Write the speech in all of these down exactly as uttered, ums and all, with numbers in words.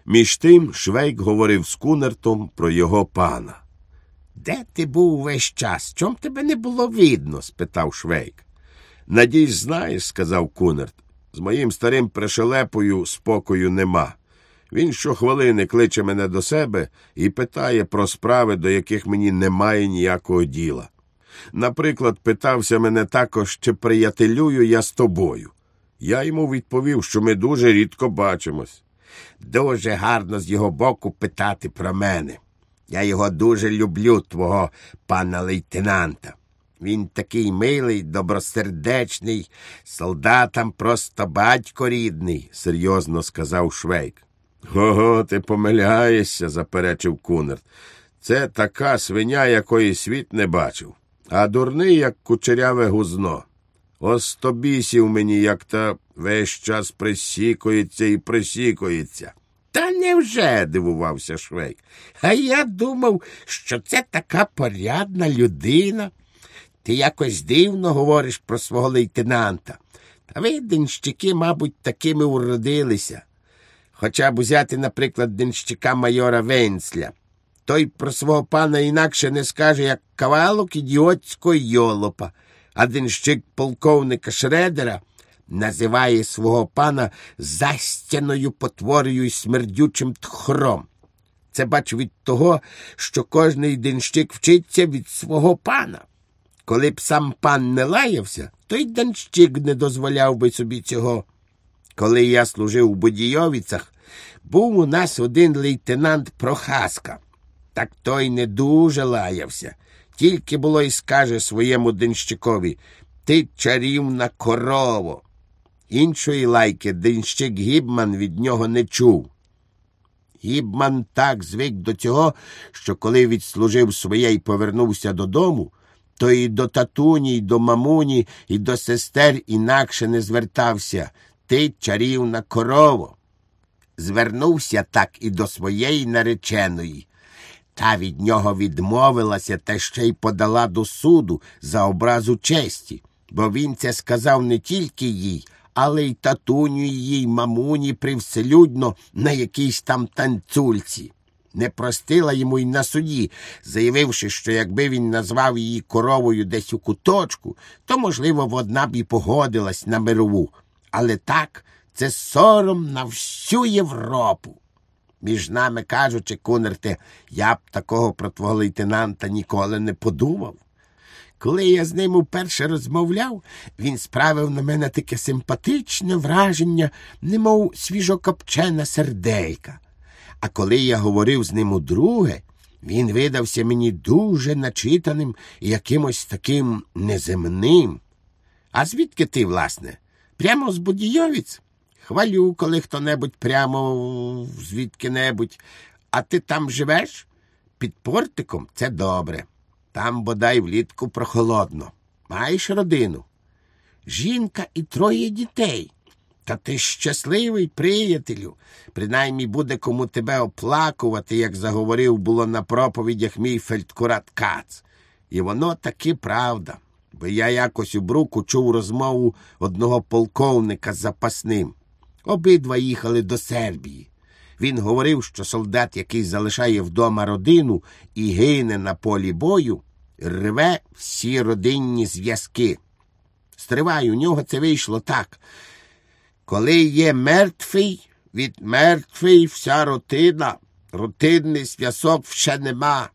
Між тим Швейк говорив з Кунертом про його пана. «Де ти був весь час? Чом тебе не було видно?» – спитав Швейк. «Надіюсь, знаєш, – сказав Кунерт, – з моїм старим пришелепою спокою нема. Він щохвилини кличе мене до себе і питає про справи, до яких мені немає ніякого діла. Наприклад, питався мене також, чи приятелюю я з тобою. Я йому відповів, що ми дуже рідко бачимось. Дуже гарно з його боку питати про мене. Я його дуже люблю, твого пана лейтенанта. Він такий милий, добросердечний, солдатам просто батько рідний», – серйозно сказав Швейк. «Ого, ти помиляєшся», – заперечив Кунерт. «Це така свиня, якої світ не бачив, а дурний, як кучеряве гузно. Остобісів мені, як та весь час присікується і присікується». «Та невже?» – дивувався Швейк. «А я думав, що це така порядна людина. Ти якось дивно говориш про свого лейтенанта. Та ви, денщики, мабуть, такими уродилися. Хоча б узяти, наприклад, денщика майора Венцля. Той про свого пана інакше не скаже, як кавалок ідіотського йолопа, а денщик полковника Шредера називає свого пана застяною потворою й смердючим тхором. Це, бач, від того, що кожний денщик вчиться від свого пана. Коли б сам пан не лаявся, то й денщик не дозволяв би собі цього. Коли я служив у Будійовицях, був у нас один лейтенант Прохаска. Так той не дуже лаявся. Тільки було й скаже своєму денщикові: «Ти чарівна корово». Іншої лайки денщик Гібман від нього не чув. Гібман так звик до цього, що коли відслужив своє й повернувся додому, то і до татуні, і до мамуні, і до сестер інакше не звертався: «Ти чарівна корово». Звернувся так і до своєї нареченої. Та від нього відмовилася та ще й подала до суду за образу честі, бо він це сказав не тільки їй, але й татуню її, мамуні привселюдно на якійсь там танцюльці. Не простила йому й на суді, заявивши, що якби він назвав її коровою десь у куточку, то, можливо, вона б і погодилась на мирову. Але так, це сором на всю Європу. Між нами кажучи, Кунерте, я б такого про твого лейтенанта ніколи не подумав. Коли я з ним уперше розмовляв, він справив на мене таке симпатичне враження, немов свіжокопчена серделька. А коли я говорив з ним удруге, він видався мені дуже начитаним і якимось таким неземним. А звідки ти, власне? Прямо з Будійовиць? Хвалю, коли хто-небудь прямо звідки-небудь. А ти там живеш? Під портиком? Це добре. Там, бодай, влітку прохолодно. Маєш родину? Жінка і троє дітей. Та ти щасливий, приятелю. Принаймні буде кому тебе оплакувати, як заговорив було на проповідях мій фельдкурат Кац. І воно таки правда. Бо я якось у Бруку чув розмову одного полковника з запасним. Обидва їхали до Сербії. Він говорив, що солдат, який залишає вдома родину і гине на полі бою, рве всі родинні зв'язки. Стривай, у нього це вийшло так. Коли є мертвий, від мертвий вся рутина, рутинний зв'язок ще нема.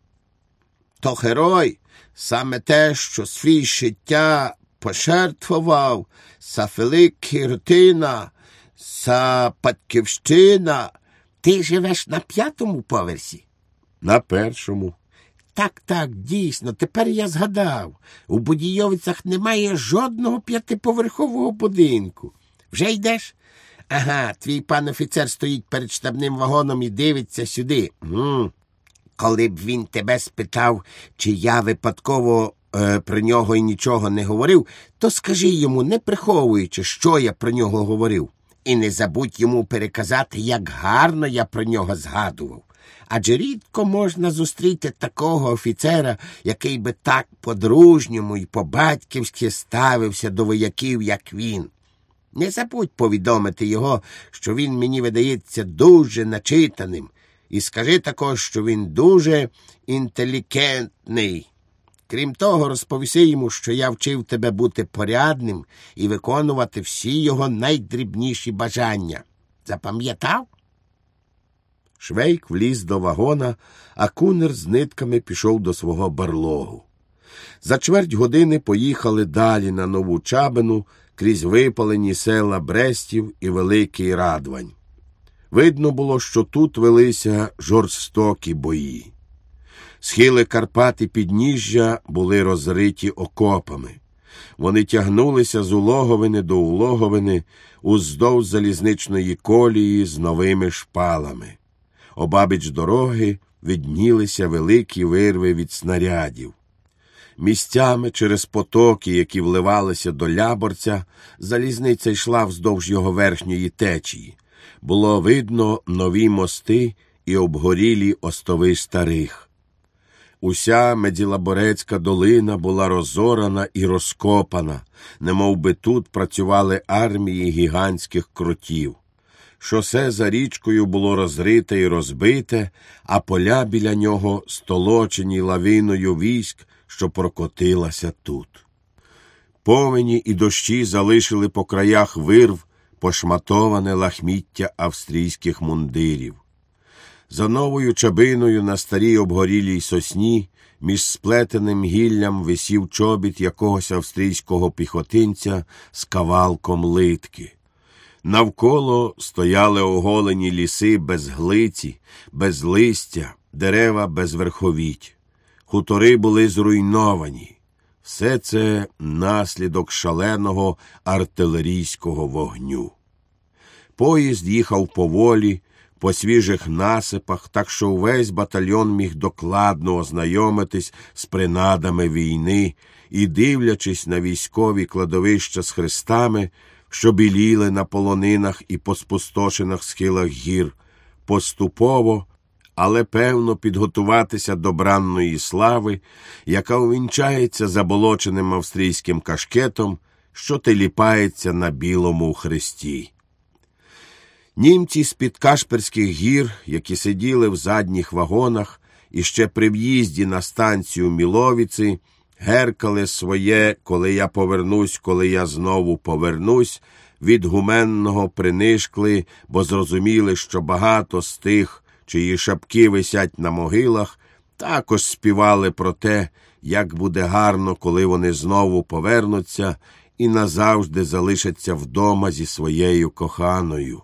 То герой саме те, що свій життя пожертвував, за великі рутина, за батьківщина. Ти живеш на п'ятому поверсі? На першому. Так, так, дійсно, тепер я згадав. У Будійовицях немає жодного п'ятиповерхового будинку. Вже йдеш? Ага, твій пан офіцер стоїть перед штабним вагоном і дивиться сюди. М. Коли б він тебе спитав, чи я випадково е, про нього і нічого не говорив, то скажи йому, не приховуючи, що я про нього говорив. І не забудь йому переказати, як гарно я про нього згадував. Адже рідко можна зустріти такого офіцера, який би так по-дружньому і по-батьківськи ставився до вояків, як він. Не забудь повідомити його, що він мені видається дуже начитаним, і скажи також, що він дуже інтелігентний. Крім того, розповіси йому, що я вчив тебе бути порядним і виконувати всі його найдрібніші бажання. Запам'ятав? Швейк вліз до вагона, а Кунер з нитками пішов до свого барлогу. За чверть години поїхали далі на Нову Чабину крізь випалені села Брестів і Великий Радвань. Видно було, що тут велися жорстокі бої. Схили Карпат і підніжжя були розриті окопами. Вони тягнулися з улоговини до улоговини уздовж залізничної колії з новими шпалами. Обабіч дороги виднілися великі вирви від снарядів. Місцями через потоки, які вливалися до Ляборця, залізниця йшла вздовж його верхньої течії. Було видно нові мости і обгорілі остови старих. Уся Медзілаборецька долина була розорана і розкопана, немов би тут працювали армії гігантських кротів. Шосе за річкою було розрите і розбите, а поля біля нього столочені лавиною військ, що прокотилася тут. Повені і дощі залишили по краях вирв пошматоване лахміття австрійських мундирів. За Новою Чабиною на старій обгорілій сосні між сплетеним гіллям висів чобіт якогось австрійського піхотинця з кавалком литки. Навколо стояли оголені ліси без глиці, без листя, дерева без верховіть. Хутори були зруйновані. Все це наслідок шаленого артилерійського вогню. Поїзд їхав поволі, по свіжих насипах, так що увесь батальйон міг докладно ознайомитись з принадами війни і, дивлячись на військові кладовища з хрестами, що біліли на полонинах і по спустошених схилах гір, поступово, але певно підготуватися до бранної слави, яка увінчається заболоченим австрійським кашкетом, що теліпається на білому хресті. Німці з-під Кашперських гір, які сиділи в задніх вагонах, і ще при в'їзді на станцію Міловіці, геркали своє «коли я повернусь, коли я знову повернусь», від гуменного принишкли, бо зрозуміли, що багато з тих, чиї шапки висять на могилах, також співали про те, як буде гарно, коли вони знову повернуться і назавжди залишаться вдома зі своєю коханою.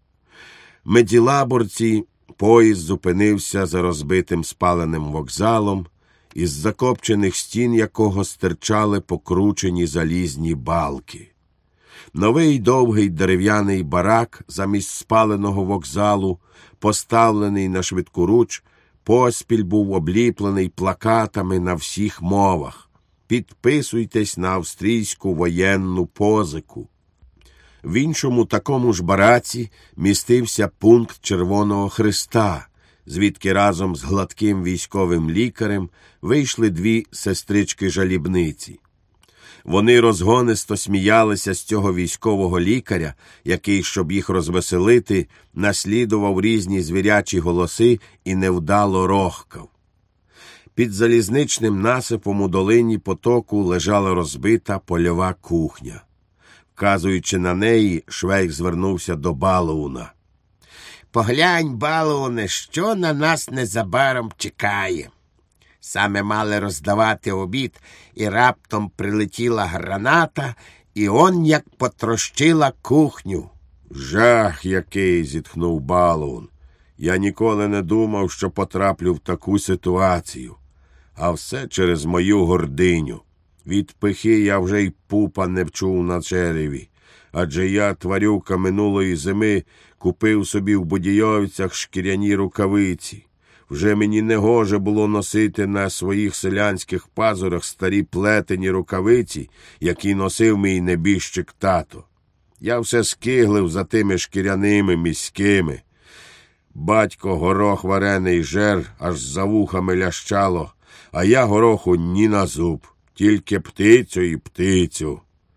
В Медзілаборці поїзд зупинився за розбитим спаленим вокзалом, із закопчених стін якого стирчали покручені залізні балки. Новий довгий дерев'яний барак замість спаленого вокзалу, поставлений на швидкоруч, поспіль був обліплений плакатами на всіх мовах. «Підписуйтесь на австрійську воєнну позику». В іншому такому ж бараці містився пункт Червоного Хреста, звідки разом з гладким військовим лікарем вийшли дві сестрички-жалібниці. Вони розгонисто сміялися з цього військового лікаря, який, щоб їх розвеселити, наслідував різні звірячі голоси і невдало рохкав. Під залізничним насипом у долині потоку лежала розбита польова кухня. Вказуючи на неї, Швейк звернувся до Балууна. «Поглянь, Балууне, що на нас незабаром чекає. Саме мали роздавати обід, і раптом прилетіла граната, і он як потрощила кухню». «Жах який!» – зітхнув Балуун. «Я ніколи не думав, що потраплю в таку ситуацію. А все через мою гординю. Від пихи я вже й пупа не вчув на череві. Адже я, тварюка, минулої зими купив собі в Будійовцях шкіряні рукавиці. Вже мені не гоже було носити на своїх селянських пазурах старі плетені рукавиці, які носив мій небіжчик тато. Я все скиглив за тими шкіряними міськими. Батько горох варений жер, аж за вухами лящало, а я гороху ні на зуб, тільки птицю і птицю».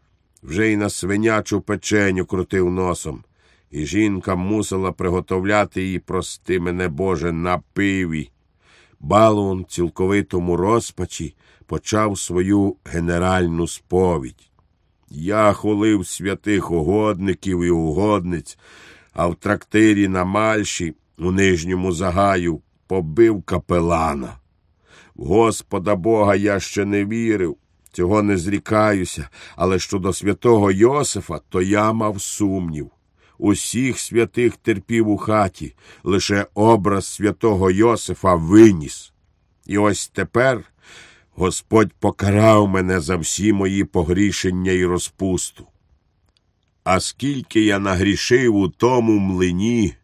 Вже й на свинячу печеню крутив носом. І жінка мусила приготовляти її, прости мене, Боже, на пиві. Балуун, в цілковитому розпачі, почав свою генеральну сповідь. Я хулив святих угодників і угодниць, а в трактирі на Мальші, у Нижньому Загаю, побив капелана. В Господа Бога я ще не вірив, цього не зрікаюся, але щодо святого Йосифа, то я мав сумнів. Усіх святих терпів у хаті, лише образ святого Йосифа виніс. І ось тепер Господь покарав мене за всі мої погрішення і розпусту. А скільки я нагрішив у тому млині,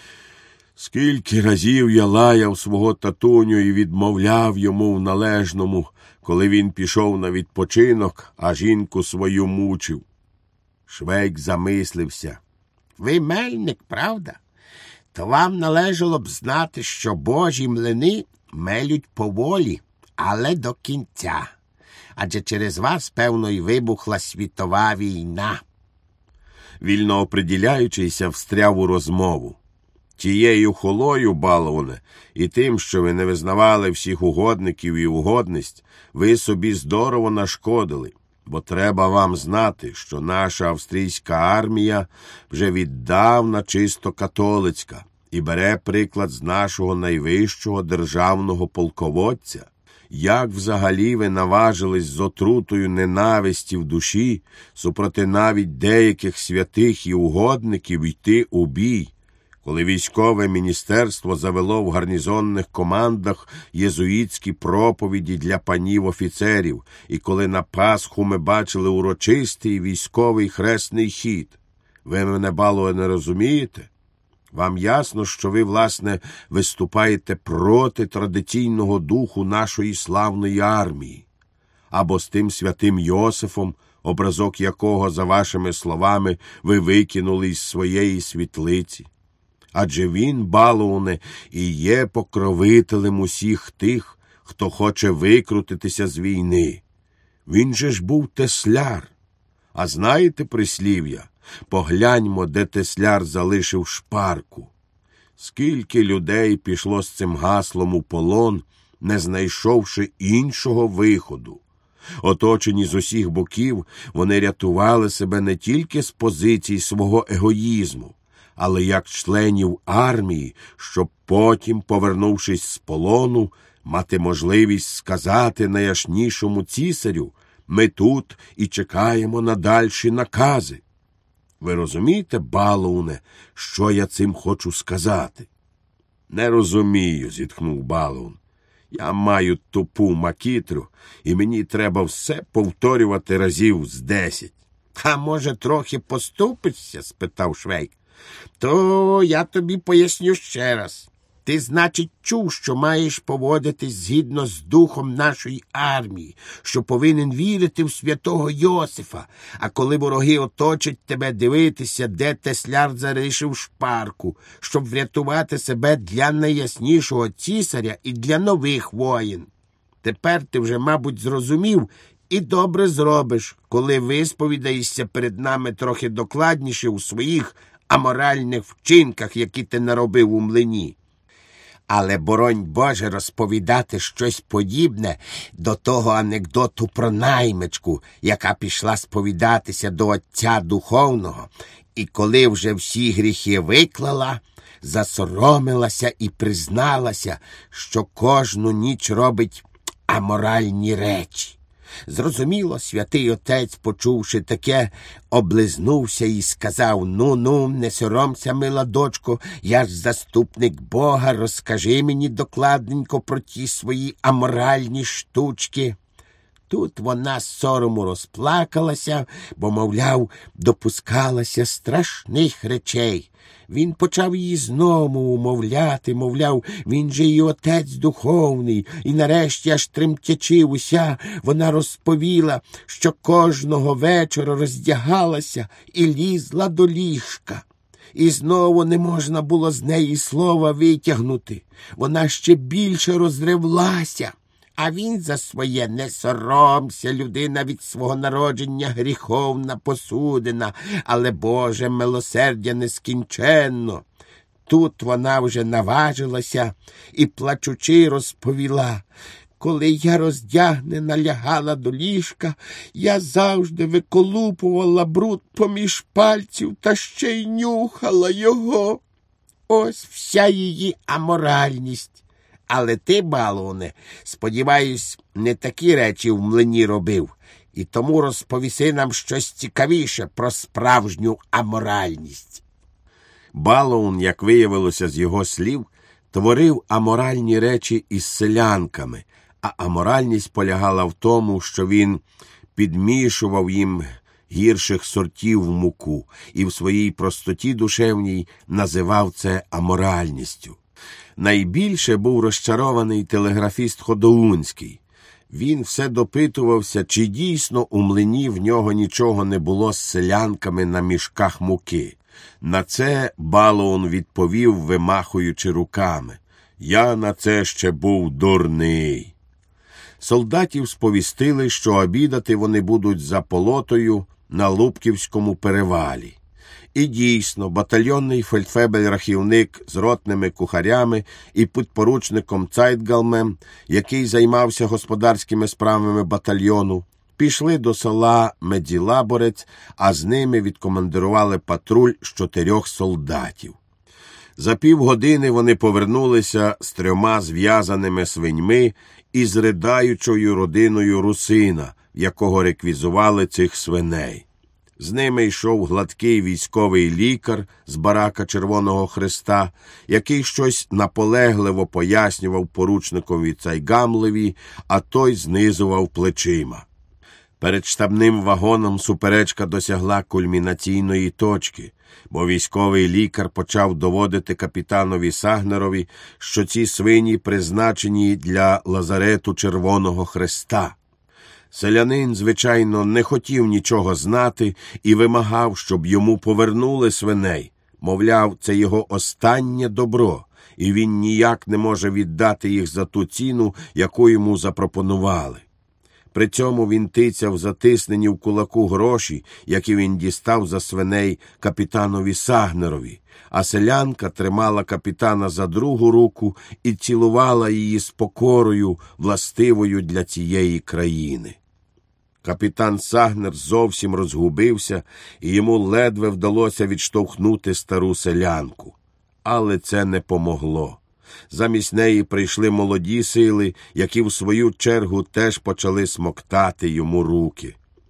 скільки разів я лаяв свого татуню і відмовляв йому в належному, коли він пішов на відпочинок, а жінку свою мучив. Швейк замислився. Ви мельник, правда? То вам належало б знати, що Божі млини мелють поволі, але до кінця. Адже через вас, певно, й вибухла світова війна. Вільно оприділяючийся, встряв у розмову. Тією хулою, Балуоне, і тим, що ви не визнавали всіх угодників і угодниць, ви собі здорово нашкодили. Бо треба вам знати, що наша австрійська армія вже віддавна чисто католицька і бере приклад з нашого найвищого державного полководця. Як взагалі ви наважились з отрутою ненависті в душі супроти навіть деяких святих і угодників йти у бій, коли військове міністерство завело в гарнізонних командах єзуїтські проповіді для панів-офіцерів, і коли на Пасху ми бачили урочистий військовий хресний хід? Ви мене, Балуоне, не розумієте? Вам ясно, що ви, власне, виступаєте проти традиційного духу нашої славної армії, або з тим святим Йосифом, образок якого, за вашими словами, ви викинули із своєї світлиці. Адже він, Балуоне, і є покровителем усіх тих, хто хоче викрутитися з війни. Він же ж був тесляр. А знаєте прислів'я? Погляньмо, де тесляр залишив шпарку. Скільки людей пішло з цим гаслом у полон, не знайшовши іншого виходу. Оточені з усіх боків, вони рятували себе не тільки з позицій свого егоїзму, але як членів армії, щоб потім, повернувшись з полону, мати можливість сказати найяснішому цісарю: «Ми тут і чекаємо на дальші накази». Ви розумієте, Балуоне, що я цим хочу сказати? Не розумію, зітхнув Балуон. Я маю тупу макітру, і мені треба все повторювати разів з десять. А може, трохи поступишся? Спитав Швейк. То я тобі поясню ще раз. Ти, значить, чув, що маєш поводитись згідно з духом нашої армії, що повинен вірити в святого Йосифа, а коли вороги оточать тебе, дивитися, де тесляр залишив шпарку, щоб врятувати себе для найяснішого цісаря і для нових воїн. Тепер ти вже, мабуть, зрозумів і добре зробиш, коли висповідаєшся перед нами трохи докладніше у своїх аморальних вчинках, які ти наробив у млині. Але, боронь Боже, розповідати щось подібне до того анекдоту про наймичку, яка пішла сповідатися до отця духовного, і коли вже всі гріхи виклала, засоромилася і призналася, що кожну ніч робить аморальні речі. Зрозуміло, святий отець, почувши таке, облизнувся і сказав: «Ну-ну, не соромся, мила дочко, я ж заступник Бога, розкажи мені докладненько про ті свої аморальні штучки». Тут вона з сорому розплакалася, бо, мовляв, допускалася страшних речей. Він почав її знову умовляти, мовляв, він же її отець духовний, і нарешті, аж тремтячи уся, вона розповіла, що кожного вечора роздягалася і лізла до ліжка. І знову не можна було з неї слова витягнути. Вона ще більше розревлася, А він за своє не соромся, людина від свого народження гріховна посудина, але Боже милосердя нескінченно. Тут вона вже наважилася і, плачучи, розповіла: коли я роздягнена лягала до ліжка, я завжди виколупувала бруд поміж пальців та ще й нюхала його. Ось вся її аморальність. Але ти, балуне, сподіваюсь, не такі речі в млині робив, і тому розповіси нам щось цікавіше про справжню аморальність. Балоун, як виявилося з його слів, творив аморальні речі із селянками, а аморальність полягала в тому, що він підмішував їм гірших сортів в муку і в своїй простоті душевній називав це аморальністю. Найбільше був розчарований телеграфіст Ходоунський. Він все допитувався, чи дійсно у млині в нього нічого не було з селянками на мішках муки. На це Балоун відповів, вимахуючи руками: «Я на це ще був дурний». Солдатів сповістили, що обідати вони будуть за Полотою на Лубківському перевалі. І дійсно, батальйонний фельдфебель-рахівник з ротними кухарями і підпоручником Цайтгалмем, який займався господарськими справами батальйону, пішли до села Медзілаборець, а з ними відкомандирували патруль з чотирьох солдатів. За півгодини вони повернулися з трьома зв'язаними свиньми і з ридаючою родиною русина, якого реквізували цих свиней. З ними йшов гладкий військовий лікар з барака Червоного Хреста, який щось наполегливо пояснював поручникові Цайгамлеві, а той знизував плечима. Перед штабним вагоном суперечка досягла кульмінаційної точки, бо військовий лікар почав доводити капітанові Сагнерові, що ці свині призначені для лазарету Червоного Хреста. Селянин, звичайно, не хотів нічого знати і вимагав, щоб йому повернули свиней. Мовляв, це його останнє добро, і він ніяк не може віддати їх за ту ціну, яку йому запропонували. При цьому він тицяв затиснені в кулаку гроші, які він дістав за свиней капітанові Сагнерові, а селянка тримала капітана за другу руку і цілувала її з покорою, властивою для цієї країни. Капітан Сагнер зовсім розгубився, і йому ледве вдалося відштовхнути стару селянку. Але це не помогло. Замість неї прийшли молоді сили, які в свою чергу теж почали смоктати йому руки.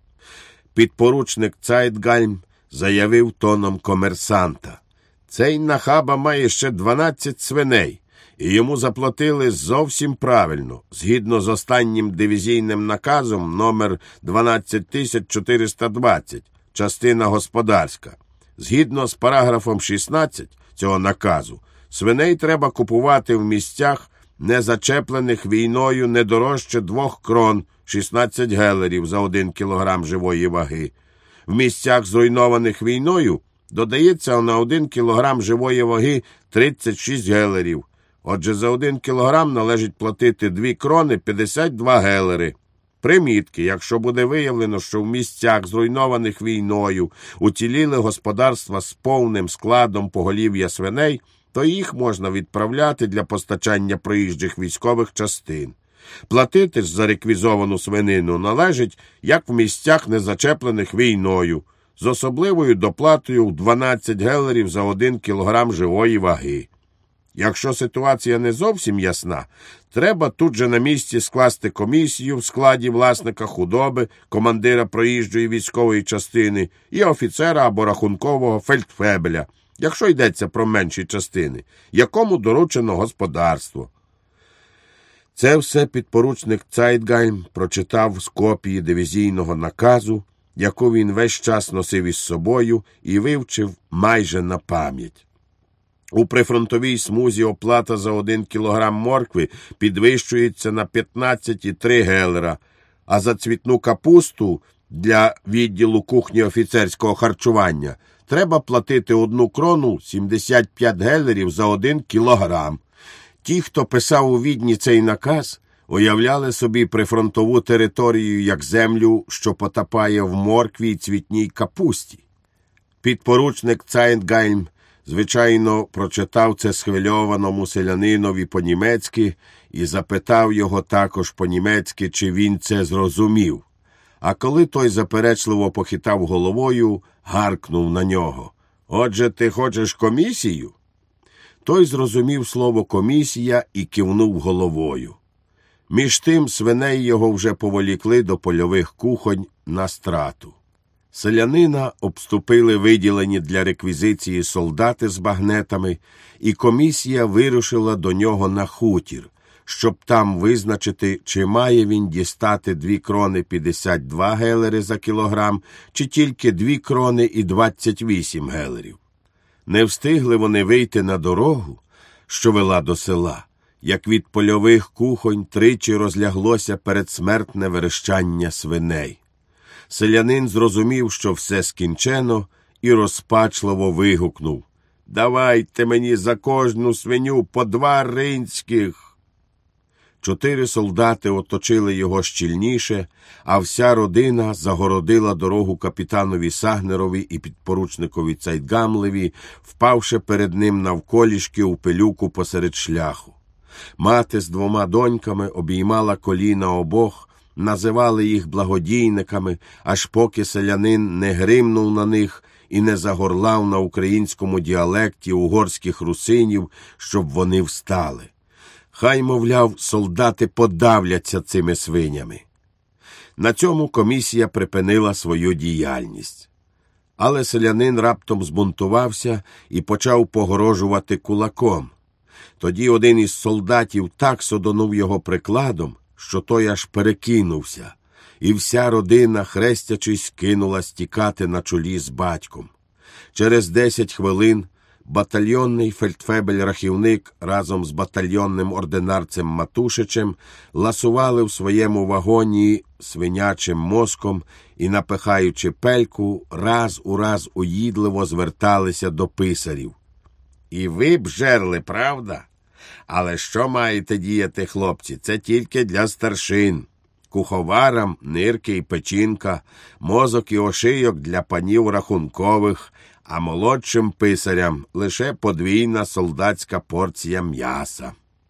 Підпоручник Цайтгальм заявив тоном комерсанта: «Цей нахаба має ще дванадцять свиней, і йому заплатили зовсім правильно, згідно з останнім дивізійним наказом номер дванадцять тисяч чотириста двадцять, частина господарська. Згідно з параграфом шістнадцять цього наказу, свиней треба купувати в місцях, не зачеплених війною, не дорожче двох крон, шістнадцять гелерів за один кілограм живої ваги. В місцях, зруйнованих війною, додається на один кілограм живої ваги тридцять шість гелерів. Отже, за один кілограм належить платити дві крони п'ятдесят два гелери. Примітки: якщо буде виявлено, що в місцях, зруйнованих війною, уціліли господарства з повним складом поголів'я свиней, то їх можна відправляти для постачання проїжджих військових частин. Платити ж за реквізовану свинину належить, як в місцях, не зачеплених війною, з особливою доплатою в дванадцять гелерів за один кілограм живої ваги. Якщо ситуація не зовсім ясна, треба тут же на місці скласти комісію в складі власника худоби, командира проїжджої військової частини і офіцера або рахункового фельдфебеля, якщо йдеться про менші частини, якому доручено господарство». Це все підпоручник Цайтгальм прочитав з копії дивізійного наказу, яку він весь час носив із собою і вивчив майже на пам'ять. У прифронтовій смузі оплата за один кілограм моркви підвищується на п'ятнадцять цілих три гелера, а за цвітну капусту для відділу кухні офіцерського харчування треба платити одну крону сімдесят п'ять гелерів за один кілограм. Ті, хто писав у Відні цей наказ, Уявляли собі прифронтову територію як землю, що потапає в моркві й цвітній капусті. Підпоручник Цайнгальм, звичайно, прочитав це схвильованому селянинові по-німецьки і запитав його також по-німецьки, чи він це зрозумів. А коли той заперечливо похитав головою, гаркнув на нього: «Отже, ти хочеш комісію?» Той зрозумів слово «комісія» і кивнув головою. Між тим свиней його вже поволікли до польових кухонь на страту. Селянина обступили виділені для реквізиції солдати з багнетами, і комісія вирушила до нього на хутір, щоб там визначити, чи має він дістати дві крони п'ятдесят два гелери за кілограм, чи тільки дві крони і двадцять вісім гелерів. Не встигли вони вийти на дорогу, що вела до села, як від польових кухонь тричі розляглося передсмертне верещання свиней. Селянин зрозумів, що все скінчено, і розпачливо вигукнув: «Давайте мені за кожну свиню по два ринських!» Чотири солдати оточили його щільніше, а вся родина загородила дорогу капітанові Сагнерові і підпоручникові Цайнгамлеві, впавши перед ним навколішки у пилюку посеред шляху. Мати з двома доньками обіймала коліна обох, називали їх благодійниками, аж поки селянин не гримнув на них і не загорлав на українському діалекті угорських русинів, щоб вони встали. Хай, мовляв, солдати подавляться цими свинями. На цьому комісія припинила свою діяльність. Але селянин раптом збунтувався і почав погрожувати кулаком. Тоді один із солдатів так содонув його прикладом, що той аж перекинувся, і вся родина, хрестячись, кинулась тікати на чолі з батьком. Через десять хвилин батальйонний фельдфебель-рахівник разом з батальйонним ординарцем Матушичем ласували в своєму вагоні свинячим мозком і, напихаючи пельку, раз у раз уїдливо зверталися до писарів. «І ви б жерли, правда? Але що маєте діяти, хлопці? Це тільки для старшин. Куховарам нирки і печінка, мозок і ошийок для панів рахункових, а молодшим писарям лише подвійна солдатська порція м'яса».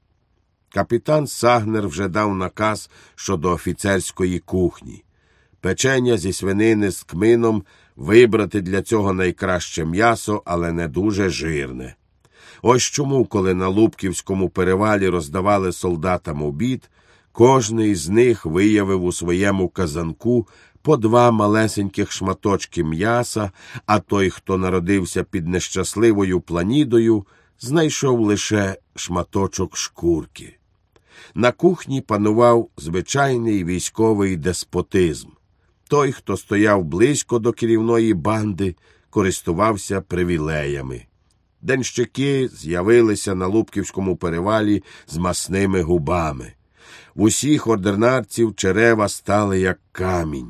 Капітан Сагнер вже дав наказ щодо офіцерської кухні. Печення зі свинини з кмином, вибрати для цього найкраще м'ясо, але не дуже жирне. Ось чому, коли на Лубківському перевалі роздавали солдатам обід, кожний з них виявив у своєму казанку по два малесеньких шматочки м'яса, а той, хто народився під нещасливою планідою, знайшов лише шматочок шкурки. На кухні панував звичайний військовий деспотизм. Той, хто стояв близько до керівної банди, користувався привілеями. Денщики з'явилися на Лубківському перевалі з масними губами. В усіх ординарців черева стали як камінь.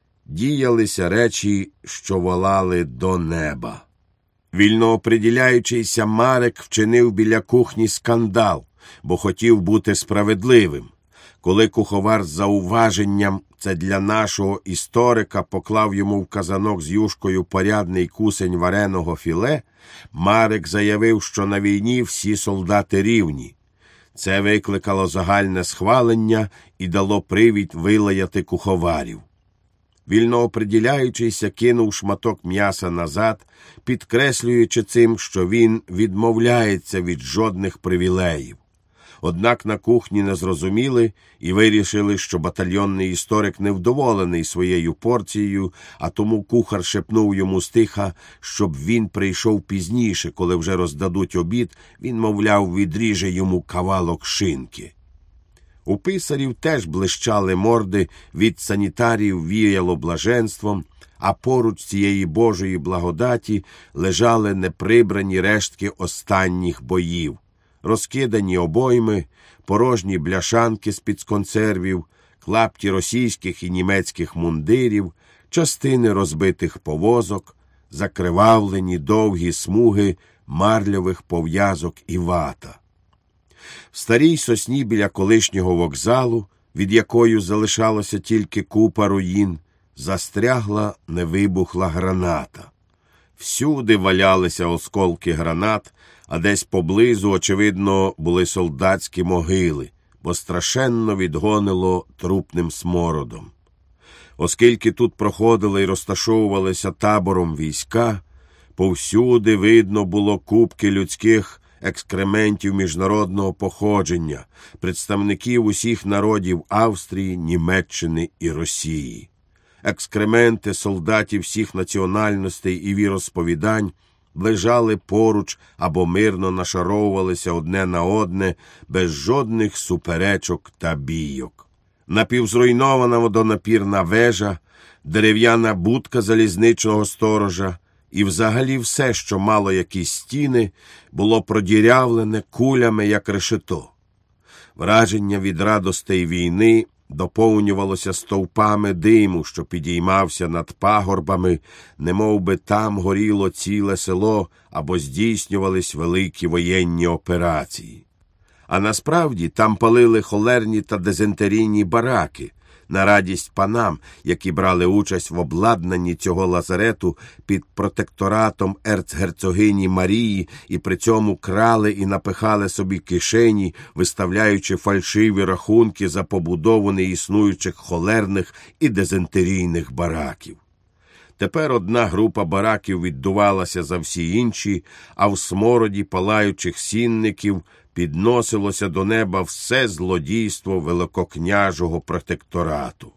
Діялися речі, що волали до неба. Вільнооприділяючийся Марек вчинив біля кухні скандал, бо хотів бути справедливим. Коли куховар з зауваженням «це для нашого історика» поклав йому в казанок з юшкою порядний кусень вареного філе, Марек заявив, що на війні всі солдати рівні. Це викликало загальне схвалення і дало привід вилаяти куховарів. Вільнооприділяючийся кинув шматок м'яса назад, підкреслюючи цим, що він відмовляється від жодних привілеїв. Однак на кухні не зрозуміли і вирішили, що батальйонний історик невдоволений своєю порцією, а тому кухар шепнув йому стиха, щоб він прийшов пізніше, коли вже роздадуть обід, він, мовляв, відріже йому кавалок шинки. У писарів теж блищали морди, від санітарів віяло блаженством, а поруч цієї Божої благодаті лежали неприбрані рештки останніх боїв. Розкидані обойми, порожні бляшанки з-під консервів, клапті російських і німецьких мундирів, частини розбитих повозок, закривавлені довгі смуги марльових пов'язок і вата. В старій сосні біля колишнього вокзалу, від якої залишалося тільки купа руїн, застрягла невибухла граната. Всюди валялися осколки гранат, а десь поблизу, очевидно, були солдатські могили, бо страшенно відгонило трупним смородом. Оскільки тут проходили і розташовувалися табором війська, повсюди видно було купки людських екскрементів міжнародного походження, представників усіх народів Австрії, Німеччини і Росії. Екскременти солдатів всіх національностей і віросповідань лежали поруч або мирно нашаровувалися одне на одне, без жодних суперечок та бійок. Напівзруйнована водонапірна вежа, дерев'яна будка залізничного сторожа і взагалі все, що мало якісь стіни, було продірявлене кулями, як решето. Враження від радостей війни доповнювалося стовпами диму, що підіймався над пагорбами, немов би там горіло ціле село або здійснювались великі воєнні операції. А насправді там палили холерні та дизентерійні бараки, на радість панам, які брали участь в обладнанні цього лазарету під протекторатом ерцгерцогині Марії і при цьому крали і напихали собі кишені, виставляючи фальшиві рахунки за побудову неіснуючих холерних і дизентерійних бараків. Тепер одна група бараків віддувалася за всі інші, а в смороді палаючих сінників підносилося до неба все злодійство великокняжого протекторату.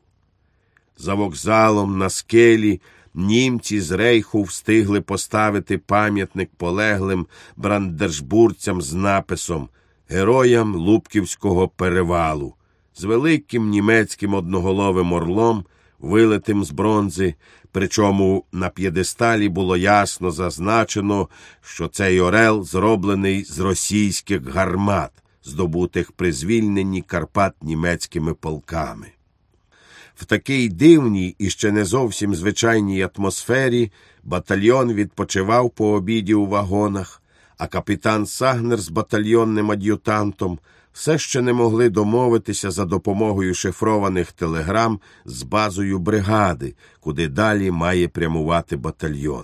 За вокзалом на скелі німці з Рейху встигли поставити пам'ятник полеглим брандербургцям з написом «Героям Лубківського перевалу» з великим німецьким одноголовим орлом, вилитим з бронзи, причому на п'єдесталі було ясно зазначено, що цей орел зроблений з російських гармат, здобутих при звільненні Карпат німецькими полками. В такій дивній і ще не зовсім звичайній атмосфері батальйон відпочивав по обіді у вагонах, а капітан Сагнер з батальйонним ад'ютантом все ще не могли домовитися за допомогою шифрованих телеграм з базою бригади, куди далі має прямувати батальйон.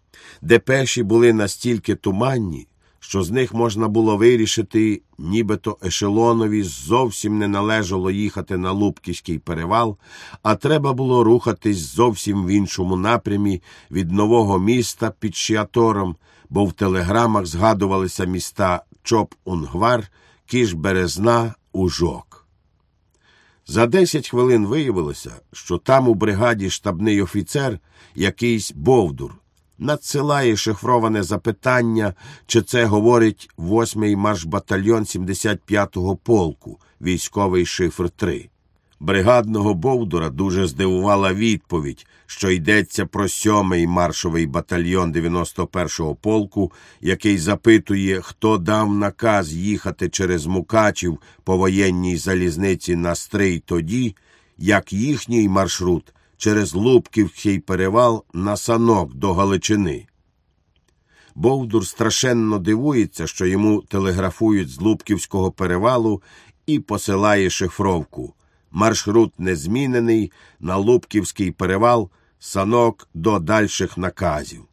Депеші були настільки туманні, що з них можна було вирішити, нібито ешелонові зовсім не належало їхати на Лубківський перевал, а треба було рухатись зовсім в іншому напрямі від нового міста під Шіатором, бо в телеграмах згадувалися міста Чоп-Унгвар, Кіш-Березна, Ужок. За десять хвилин виявилося, що там у бригаді штабний офіцер, якийсь Бовдур, надсилає шифроване запитання, чи це говорить восьмий маршбатальйон сімдесят п'ятого полку, військовий шифр три. Бригадного Бовдура дуже здивувала відповідь, що йдеться про сьомий маршовий батальйон дев'яносто першого полку, який запитує, хто дав наказ їхати через Мукачів по воєнній залізниці на Стрий тоді, як їхній маршрут через Лубківський перевал на Санок до Галичини. Бовдур страшенно дивується, що йому телеграфують з Лубківського перевалу і посилає шифровку. Маршрут не змінений, на Лубківський перевал, Санок до дальших наказів.